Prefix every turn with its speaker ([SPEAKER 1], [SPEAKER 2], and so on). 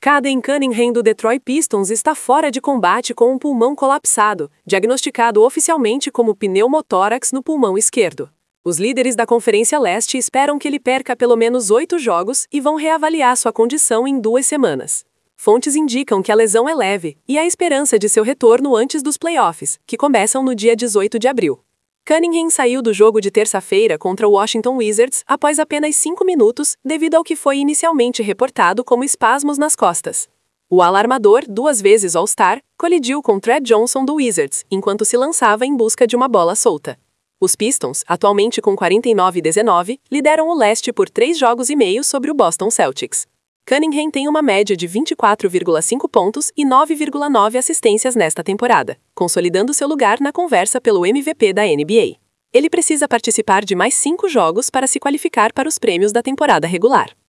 [SPEAKER 1] Caden Cunningham do Detroit Pistons está fora de combate com um pulmão colapsado, diagnosticado oficialmente como pneumotórax no pulmão esquerdo. Os líderes da Conferência Leste esperam que ele perca pelo menos 8 jogos e vão reavaliar sua condição em 2 semanas. Fontes indicam que a lesão é leve e há esperança de seu retorno antes dos playoffs, que começam no dia 18 de abril. Cunningham saiu do jogo de terça-feira contra o Washington Wizards após apenas 5 minutos devido ao que foi inicialmente reportado como espasmos nas costas. O alarmador, 2 vezes All-Star, colidiu com Thad Johnson do Wizards enquanto se lançava em busca de uma bola solta. Os Pistons, atualmente com 49-19, lideram o leste por 3 jogos e meio sobre o Boston Celtics. Cunningham tem uma média de 24,5 pontos e 9,9 assistências nesta temporada, consolidando seu lugar na conversa pelo MVP da NBA. Ele precisa participar de mais 5 jogos para se qualificar para os prêmios da temporada regular.